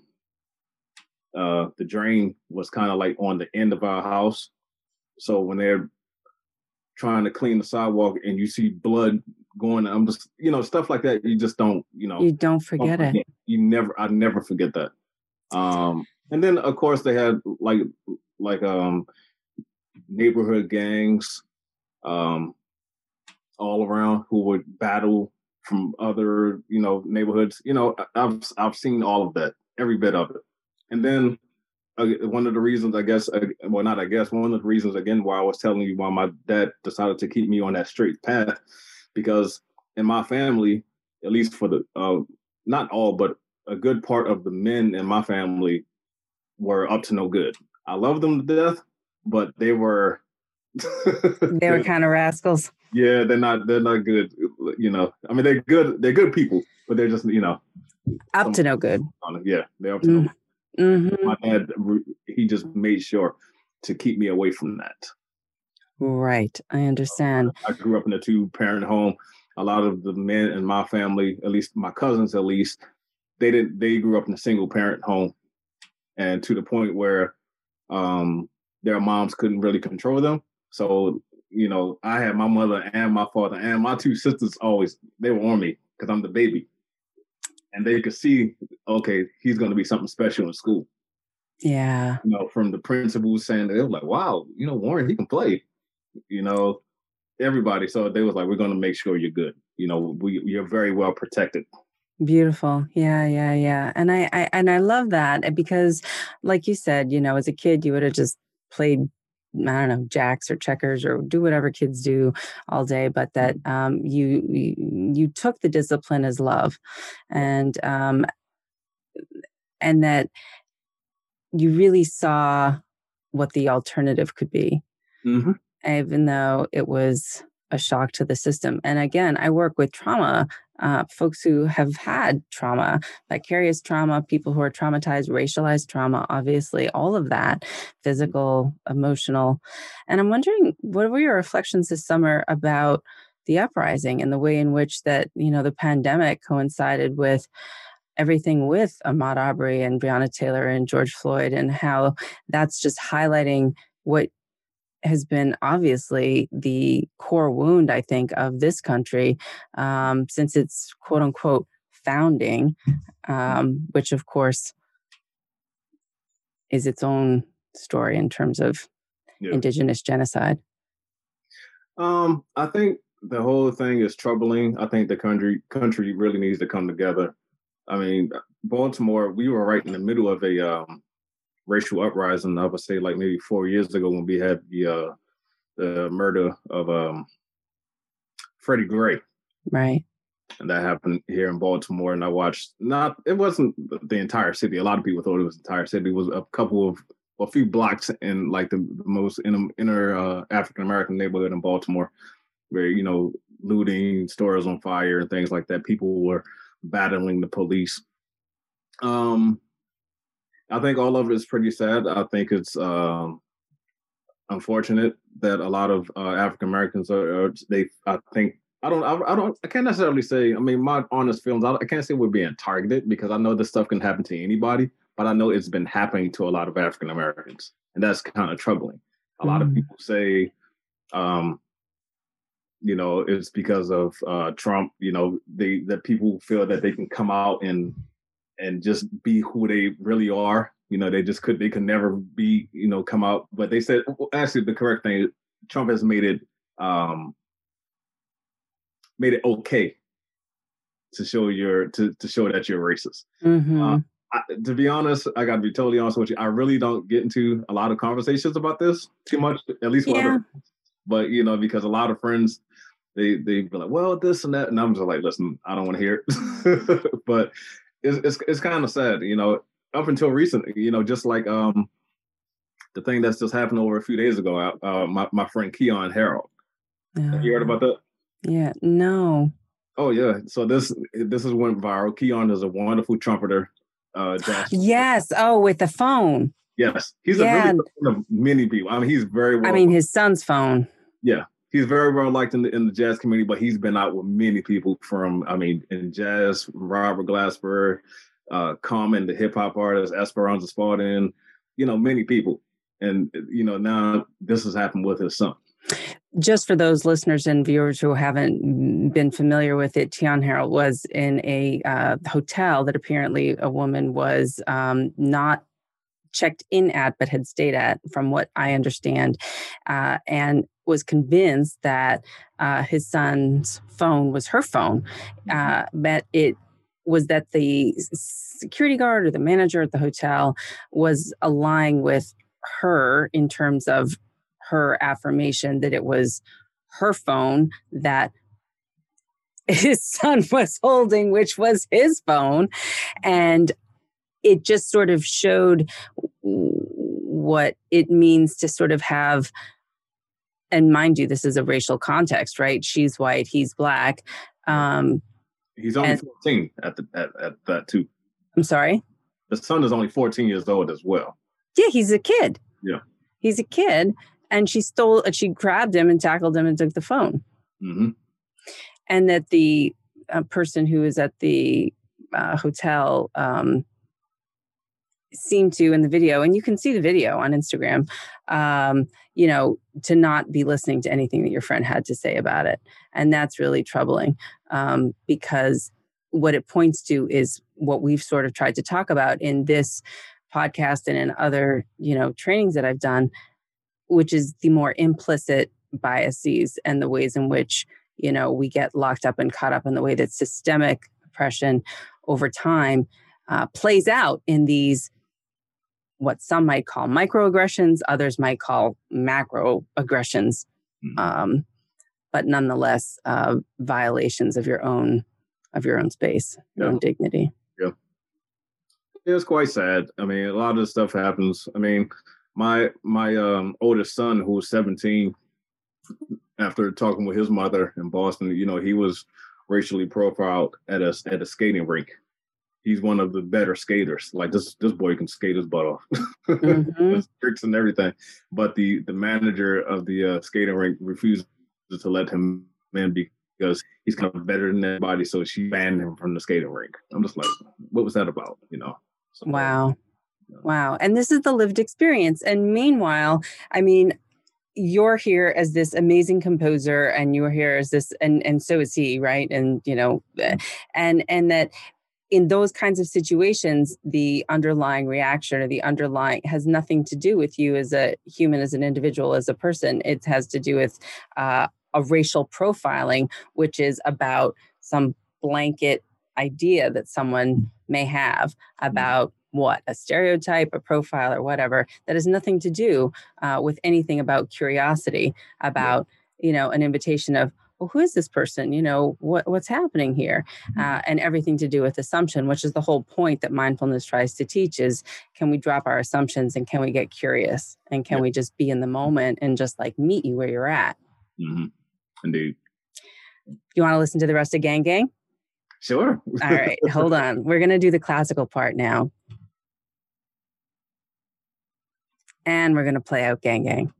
C: uh, the drain was kind of like on the end of our house, so when they're trying to clean the sidewalk and you see blood going, I'm just, you know, stuff like that. You just don't, you know,
B: You don't forget,
C: don't forget.
B: it.
C: You never, I never forget that. Um, and then of course they had like, like um, neighborhood gangs, um, all around who would battle from other, you know, neighborhoods. You know, I've I've seen all of that, every bit of it. And then uh, one of the reasons, I guess, uh, well, not I guess, one of the reasons again why I was telling you why my dad decided to keep me on that straight path, because in my family, at least for the uh, not all, but a good part of the men in my family were up to no good. I love them to death, but they were
B: they were kind of rascals.
C: Yeah, they're not they're not good. You know, I mean, they're good. They're good people, but they're just, you know,
B: up to no good.
C: Yeah, they're up to
B: mm-hmm.
C: no good. My dad, he just made sure to keep me away from that.
B: Right, I understand.
C: I grew up in a two-parent home. A lot of the men in my family, at least my cousins, at least, they didn't. They grew up in a single-parent home, and to the point where um, their moms couldn't really control them. So, you know, I had my mother and my father and my two sisters always, they were on me because I'm the baby. And they could see, okay, he's going to be something special in school.
B: Yeah.
C: You know, from the principals saying, they were like, wow, you know, Warren, he can play, you know, everybody. So they was like, we're going to make sure you're good. You know, we, you're very well protected.
B: Beautiful. Yeah, yeah, yeah. And I, I and I love that because, like you said, you know, as a kid, you would have just played, I don't know, jacks or checkers or do whatever kids do all day, but that um, you, you you took the discipline as love, and um, and that you really saw what the alternative could be,
C: mm-hmm.
B: even though it was a shock to the system. And again, I work with trauma, uh, folks who have had trauma, vicarious trauma, people who are traumatized, racialized trauma, obviously, all of that, physical, emotional. And I'm wondering, what were your reflections this summer about the uprising and the way in which that, you know, the pandemic coincided with everything with Ahmaud Arbery and Breonna Taylor and George Floyd, and how that's just highlighting what has been obviously the core wound, I think, of this country um, since its quote unquote founding, um, which of course is its own story in terms of yeah. indigenous genocide.
C: Um, I think the whole thing is troubling. I think the country country really needs to come together. I mean, Baltimore, we were right in the middle of a um, racial uprising. I would say like maybe four years ago when we had the uh, the murder of um, Freddie Gray.
B: Right.
C: And that happened here in Baltimore. And I watched, not, it wasn't the entire city. A lot of people thought it was the entire city. It was a couple of, a few blocks in like the, the most inner, inner uh, African-American neighborhood in Baltimore where, you know, looting, stores on fire and things like that. People were battling the police. Um, I think all of it is pretty sad. I think it's um, unfortunate that a lot of uh, African Americans are, are. They, I think, I don't, I, I don't, I can't necessarily say. I mean, my honest feelings, I, I can't say we're being targeted because I know this stuff can happen to anybody, but I know it's been happening to a lot of African Americans, and that's kind of troubling. A mm. lot of people say, um, you know, it's because of uh, Trump. You know, they that people feel that they can come out and and just be who they really are. You know, they just could, they could never be, you know, come out. But they said, actually, the correct thing, Trump has made it, um, made it okay to show your, to, to show that you're racist.
B: Mm-hmm.
C: Uh, I, to be honest, I got to be totally honest with you. I really don't get into a lot of conversations about this too much, at least with
B: yeah.
C: other, but, you know, because a lot of friends, they, they be like, well, this and that. And I'm just like, listen, I don't want to hear it. But it's, it's, it's kind of sad, you know, up until recently, you know, just like um, the thing that's just happened over a few days ago, uh, my, my friend Keon Harold. Uh, Have you heard about that?
B: Yeah, no.
C: Oh yeah. So this this is went viral. Keon is a wonderful trumpeter. Uh, jazz.
B: Yes. Oh, with the phone.
C: Yes, he's
B: Yeah.
C: a really good friend of many people. I mean, he's very well.
B: I mean, his son's phone.
C: Yeah, he's very well liked in the in the jazz community. But he's been out with many people from. I mean, in jazz, Robert Glasper, uh, Common, the hip hop artist, Esperanza Spalding. You know, many people. And you know, now this has happened with his son.
B: Just for those listeners and viewers who haven't been familiar with it, Tian Harold was in a uh, hotel that apparently a woman was um, not checked in at, but had stayed at, from what I understand, uh, and was convinced that uh, his son's phone was her phone, uh, but it was that the security guard or the manager at the hotel was lying with her in terms of her affirmation that it was her phone that his son was holding, which was his phone. And it just sort of showed what it means to sort of have, and mind you, this is a racial context, right? She's white, he's black. Um,
C: he's only
B: and,
C: fourteen at, the, at, at that too.
B: I'm sorry?
C: The son is only fourteen years old as well.
B: Yeah, he's a kid.
C: Yeah.
B: He's a kid. And she stole, she grabbed him and tackled him and took the phone.
C: Mm-hmm.
B: And that the uh, person who was at the uh, hotel um, seemed to, in the video, and you can see the video on Instagram, um, you know, to not be listening to anything that your friend had to say about it. And that's really troubling um, because what it points to is what we've sort of tried to talk about in this podcast and in other, you know, trainings that I've done, which is the more implicit biases and the ways in which, you know, we get locked up and caught up in the way that systemic oppression over time uh, plays out in these, what some might call microaggressions, others might call macroaggressions, mm-hmm. um, but nonetheless, uh, violations of your own, of your own space, your yeah. own dignity.
C: Yeah. It's quite sad. I mean, a lot of this stuff happens. I mean, My my um, oldest son, who was seventeen, after talking with his mother in Boston, you know, he was racially profiled at a at a skating rink. He's one of the better skaters. Like this this boy can skate his butt off, mm-hmm. tricks and everything. But the the manager of the uh, skating rink refused to let him in because he's kind of better than everybody. So she banned him from the skating rink. I'm just like, what was that about? You know? So,
B: wow. Wow. And this is the lived experience. And meanwhile, I mean, you're here as this amazing composer and you're here as this, and, and so is he, right? And, you know, and, and that in those kinds of situations, the underlying reaction or the underlying has nothing to do with you as a human, as an individual, as a person. It has to do with uh, a racial profiling, which is about some blanket idea that someone may have about what, a stereotype, a profile, or whatever, that has nothing to do uh, with anything about curiosity, about, yeah. you know, an invitation of, well, who is this person? You know, what what's happening here? Uh, and everything to do with assumption, which is the whole point that mindfulness tries to teach is, can we drop our assumptions and can we get curious? And can yeah. we just be in the moment and just like meet you where you're at?
C: Mm-hmm. Indeed.
B: You want to listen to the rest of Gang Gang?
C: Sure.
B: All right, hold on. We're going to do the classical part now. And we're going to play out Gang Gang.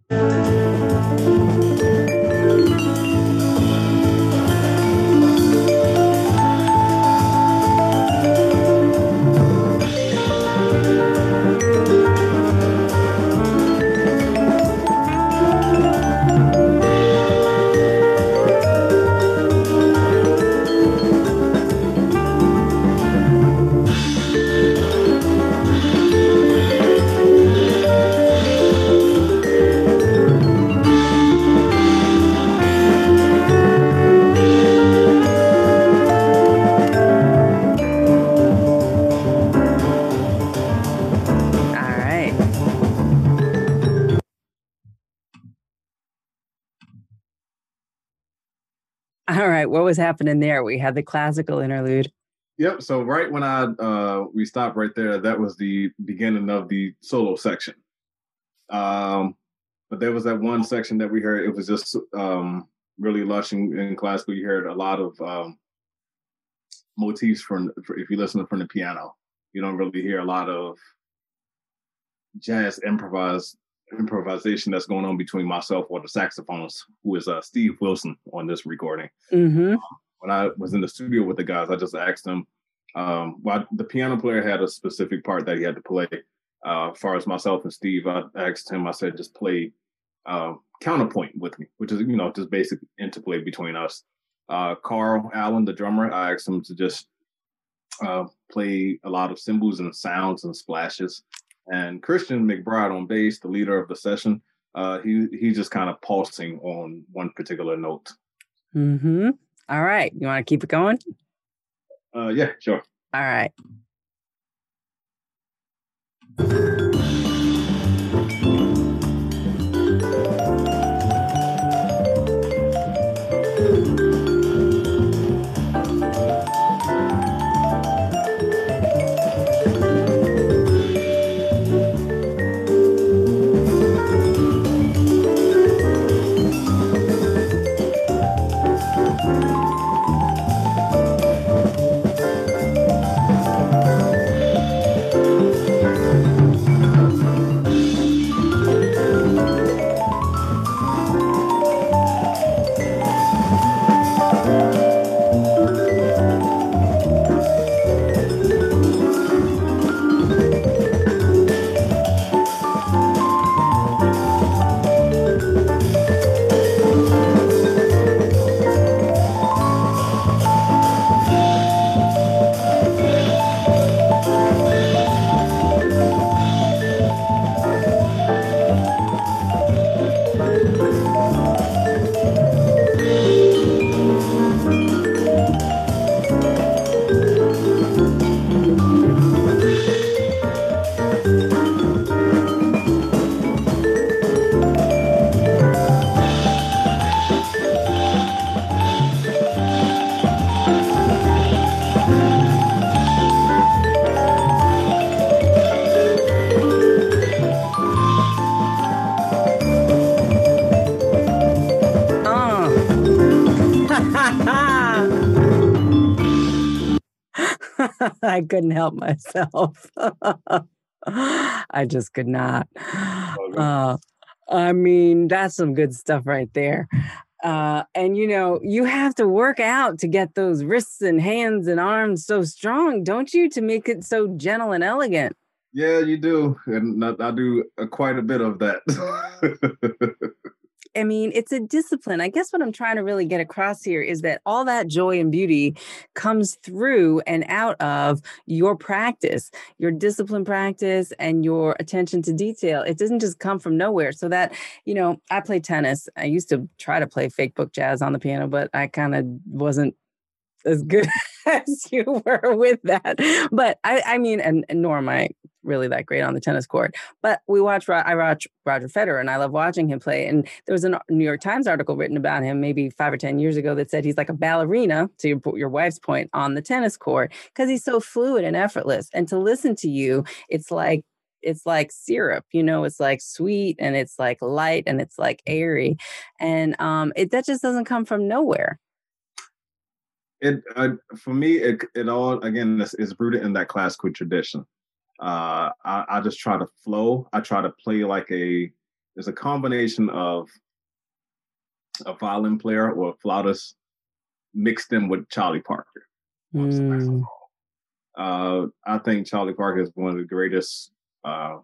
B: All right, what was happening there? We had the classical interlude.
C: Yep. So right when I uh, we stopped right there, that was the beginning of the solo section. Um, but there was that one section that we heard. It was just um, really lush and, and classical. You heard a lot of um, motifs from, if you listen from the piano. You don't really hear a lot of jazz improvise improvisation that's going on between myself or the saxophonist, who is uh, Steve Wilson on this recording.
B: Mm-hmm.
C: Um, when I was in the studio with the guys, I just asked them, um, well, the piano player had a specific part that he had to play. Uh, as far as myself and Steve, I asked him, I said, just play uh, counterpoint with me, which is, you know, just basic interplay between us. Uh, Carl Allen, the drummer, I asked him to just uh, play a lot of cymbals and sounds and splashes. And Christian McBride on bass, the leader of the session, uh, he he's just kind of pulsing on one particular note.
B: Mm-hmm. All right. You want to keep it going?
C: Uh, yeah, sure.
B: All right. I couldn't help myself. I just could not. Uh, I mean, that's some good stuff right there. Uh, and, you know, you have to work out to get those wrists and hands and arms so strong, don't you, to make it so gentle and elegant?
C: Yeah, you do. And I, I do uh, quite a bit of that.
B: I mean, it's a discipline. I guess what I'm trying to really get across here is that all that joy and beauty comes through and out of your practice, your discipline practice and your attention to detail. It doesn't just come from nowhere. So that, you know, I play tennis. I used to try to play fake book jazz on the piano, but I kind of wasn't as good as you were with that. But I, I mean, and, and nor am I really that great on the tennis court. But we watch, I watch Roger Federer, and I love watching him play. And there was a New York Times article written about him maybe five or ten years ago that said he's like a ballerina, to your, your wife's point, on the tennis court, because he's so fluid and effortless. And to listen to you, it's like, it's like syrup, you know, it's like sweet and it's like light and it's like airy. And um, it that just doesn't come from nowhere.
C: It uh, for me, it it all again is, is rooted in that classical tradition. Uh, I, I just try to flow. I try to play like a. There's a combination of a violin player or a flautist mixed in with Charlie Parker.
B: Mm.
C: Uh, I think Charlie Parker is one of the greatest uh,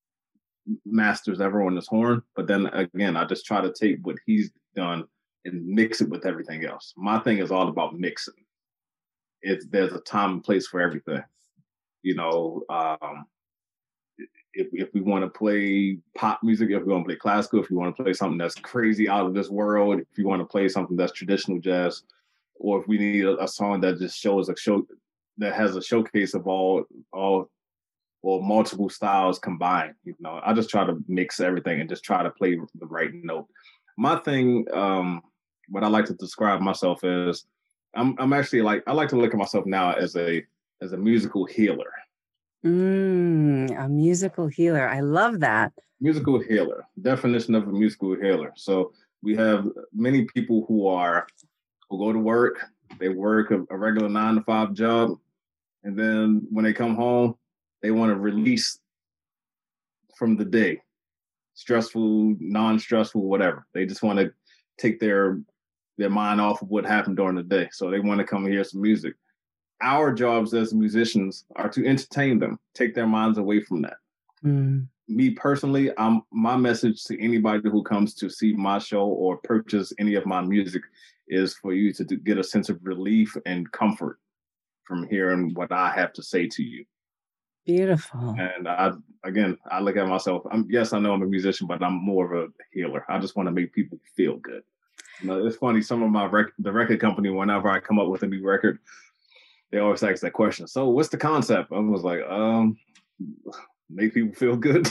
C: masters ever on this horn. But then again, I just try to take what he's done and mix it with everything else. My thing is all about mixing. It's there's a time and place for everything. You know, um, if if we want to play pop music, if we want to play classical, if you want to play something that's crazy out of this world, if you want to play something that's traditional jazz, or if we need a, a song that just shows a show that has a showcase of all all or multiple styles combined. You know, I just try to mix everything and just try to play the right note. My thing, um, what I like to describe myself as, I'm I'm actually like I like to look at myself now as a as a musical healer.
B: Mm, a musical healer. I love that.
C: Musical healer. Definition of a musical healer. So we have many people who are who go to work, They work a, a regular nine to five job. And then when they come home, they want to release from the day. Stressful, non-stressful, whatever. They just want to take their their mind off of what happened during the day. So they want to come and hear some music. Our jobs as musicians are to entertain them, take their minds away from that. Mm. Me personally, I'm, my message to anybody who comes to see my show or purchase any of my music is for you to, to get a sense of relief and comfort from hearing what I have to say to you.
B: Beautiful.
C: And I, again, I look at myself, I'm, yes, I know I'm a musician, but I'm more of a healer. I just want to make people feel good. You know, it's funny, some of my, rec- the record company, whenever I come up with a new record, they always ask that question. So what's the concept? I was like, um, make people feel good.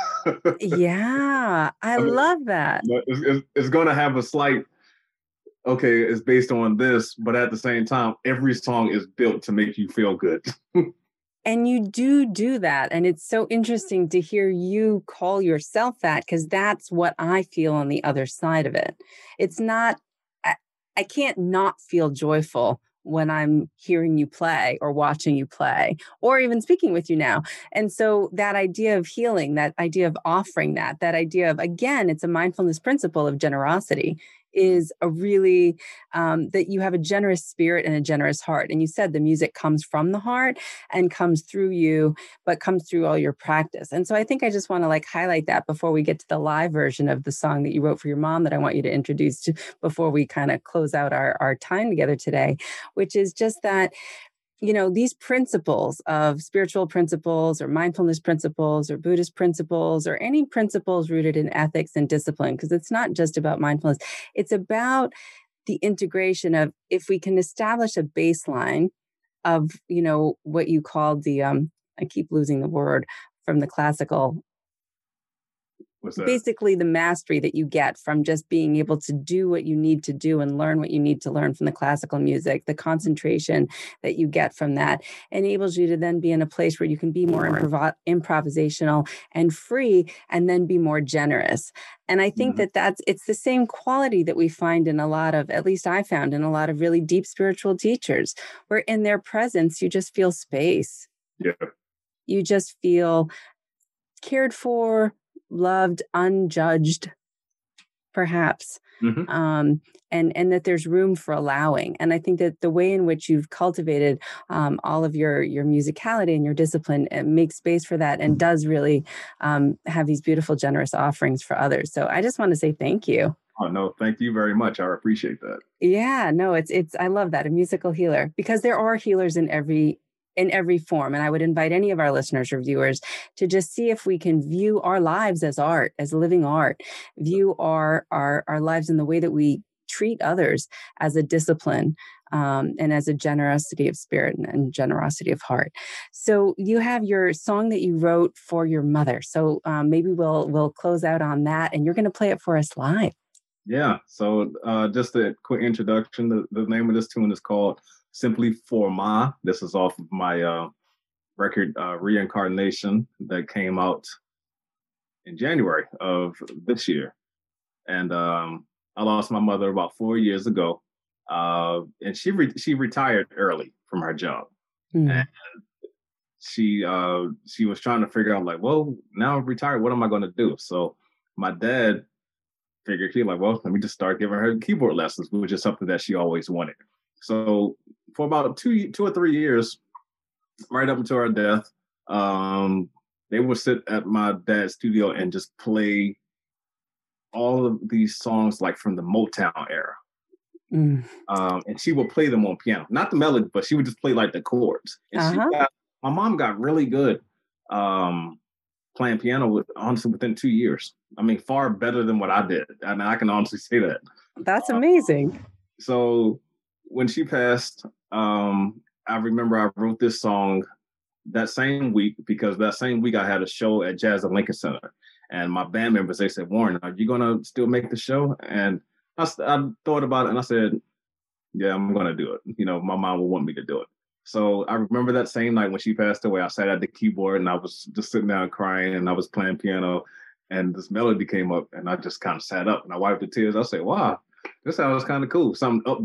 B: Yeah, I, I mean, love that.
C: It's, it's, it's going to have a slight, okay, it's based on this, but at the same time, every song is built to make you feel good.
B: And you do do that. And it's so interesting to hear you call yourself that, because that's what I feel on the other side of it. It's not, I, I can't not feel joyful when I'm hearing you play or watching you play or even speaking with you now. And so that idea of healing, that idea of offering that, that idea of, again, it's a mindfulness principle of generosity, is a really, um, that you have a generous spirit and a generous heart. And you said the music comes from the heart and comes through you, but comes through all your practice. And so I think I just want to like highlight that before we get to the live version of the song that you wrote for your mom that I want you to introduce to before we kind of close out our, our time together today, which is just that, you know, these principles of spiritual principles or mindfulness principles or Buddhist principles or any principles rooted in ethics and discipline, because it's not just about mindfulness. It's about the integration of, if we can establish a baseline of, you know, what you called the, um, I keep losing the word from the classical, basically the mastery that you get from just being able to do what you need to do and learn what you need to learn from the classical music. The concentration that you get from that enables you to then be in a place where you can be more improv- improvisational and free, and then be more generous. And I think mm-hmm. that that's, it's the same quality that we find in a lot of, at least I found in a lot of really deep spiritual teachers, where in their presence, you just feel space.
C: Yeah.
B: You just feel cared for, loved, unjudged, perhaps, mm-hmm. um, and and that there's room for allowing. And I think that the way in which you've cultivated um, all of your your musicality and your discipline, it makes space for that, and does really um, have these beautiful, generous offerings for others. So I just want to say thank you.
C: Oh no, thank you very much. I appreciate that.
B: Yeah, no, it's it's I love that, a musical healer, because there are healers in every. in every form. And I would invite any of our listeners or viewers to just see if we can view our lives as art, as living art, view our, our, our lives in the way that we treat others as a discipline, um, and as a generosity of spirit and, and generosity of heart. So you have your song that you wrote for your mother. So um, maybe we'll, we'll close out on that, and you're going to play it for us live.
C: Yeah. So uh, just a quick introduction. The, the name of this tune is called Simply for Ma. This is off of my uh, record uh, Reincarnation that came out in January of this year. And um, I lost my mother about four years ago. Uh, and she re- she retired early from her job. Mm. And she uh, she was trying to figure out, like, well, now I'm retired, what am I going to do? So my dad figured, he like, well, let me just start giving her keyboard lessons, which is something that she always wanted. So for about two, two or three years, right up until her death, um, they would sit at my dad's studio and just play all of these songs like from the Motown era. Mm. Um, and she would play them on piano, not the melody, but she would just play like the chords. And uh-huh. she got, my mom got really good um, playing piano, with, honestly, within two years. I mean, far better than what I did. And I can honestly say that.
B: That's amazing.
C: Uh, so when she passed, um, I remember I wrote this song that same week, because that same week I had a show at Jazz at Lincoln Center. And my band members, they said, Warren, are you going to still make the show? And I, I thought about it, and I said, yeah, I'm going to do it. You know, my mom will want me to do it. So I remember that same night when she passed away, I sat at the keyboard and I was just sitting down crying, and I was playing piano, and this melody came up, and I just kind of sat up and I wiped the tears. I said, wow, this sounds kind of cool. Something upbeat.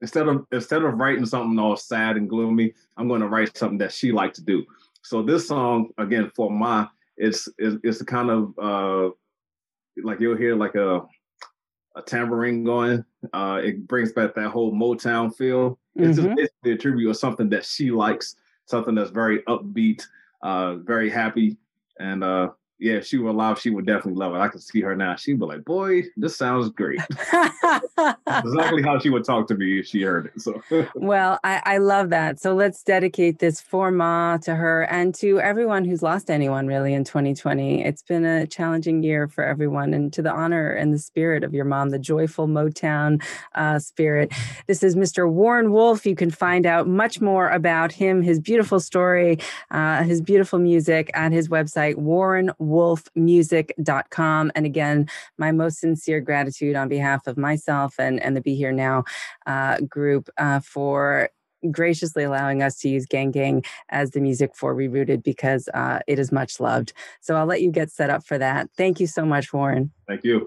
C: instead of instead of writing something all sad and gloomy, I'm going to write something that she liked to do. So this song, again, for Ma, it's it's, it's a kind of uh, like you'll hear like a a tambourine going. Uh, it brings back that whole Motown feel. It's mm-hmm. just basically a tribute of something that she likes, something that's very upbeat, uh, very happy, and uh, yeah, if she were alive, she would definitely love it. I can see her now. She'd be like, boy, this sounds great. Exactly how she would talk to me if she heard it. So,
B: well, I, I love that. So let's dedicate this for Ma, to her, and to everyone who's lost anyone really in twenty twenty. It's been a challenging year for everyone, and to the honor and the spirit of your mom, the joyful Motown uh, spirit. This is Mister Warren Wolf. You can find out much more about him, his beautiful story, uh, his beautiful music at his website, warren wolf music dot com. And again, my most sincere gratitude on behalf of myself and, and the Be Here Now uh, group uh, for graciously allowing us to use Gang Gang as the music for Rerooted, because uh, it is much loved. So I'll let you get set up for that. Thank you so much, Warren.
C: Thank you.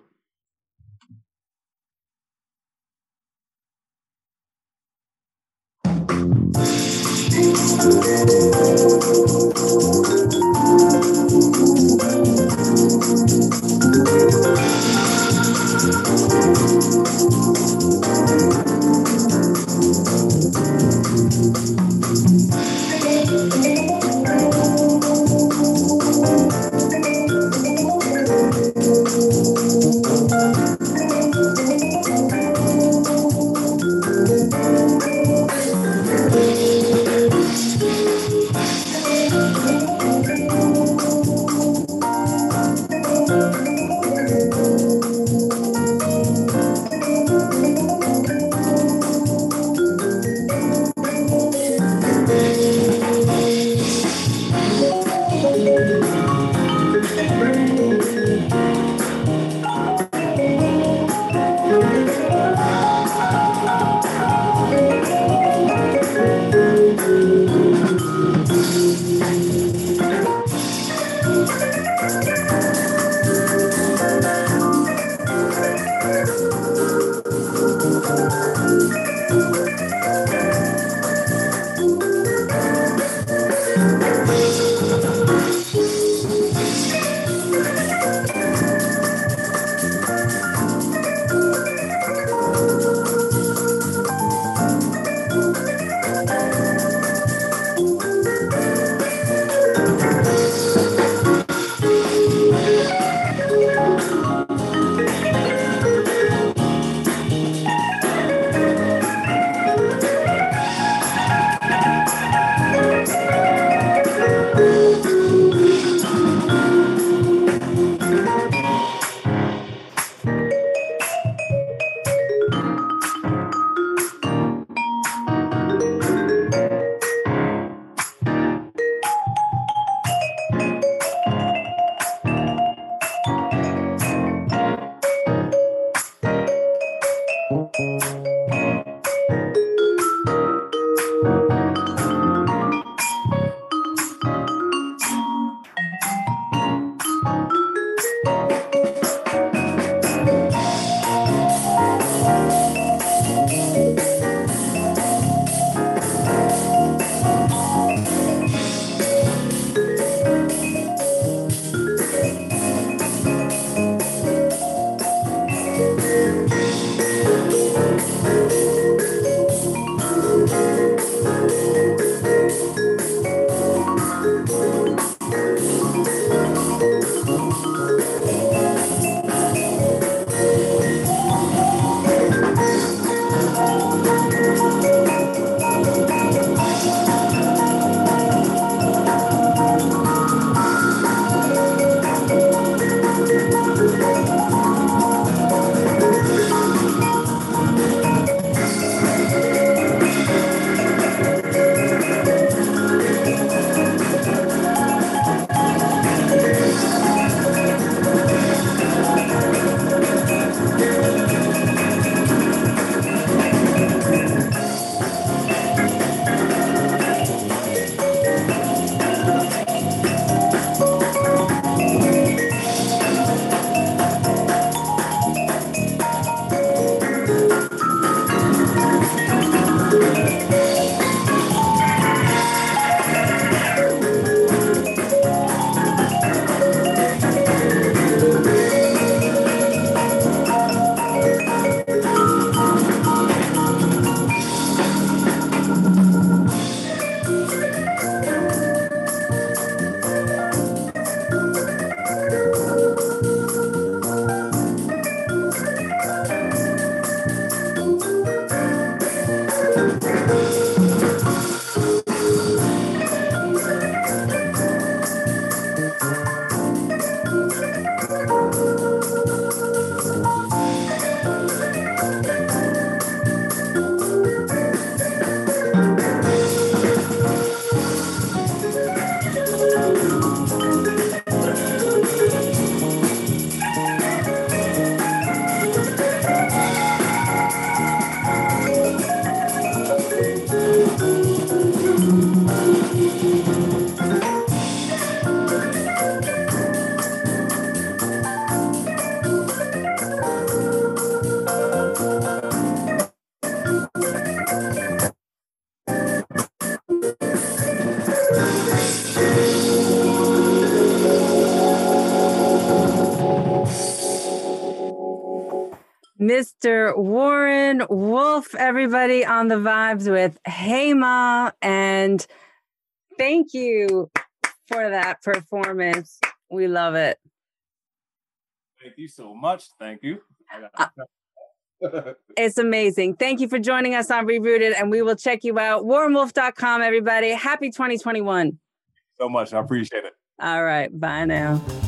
B: Mister Warren Wolf, everybody on the vibes with Hey Ma. And thank you for that performance. We love it.
D: Thank you so much. Thank you.
B: Uh, it's amazing. Thank you for joining us on Rerooted, and we will check you out. warren wolf dot com, everybody. Happy twenty twenty-one.
D: So much. I appreciate it.
B: All right. Bye now.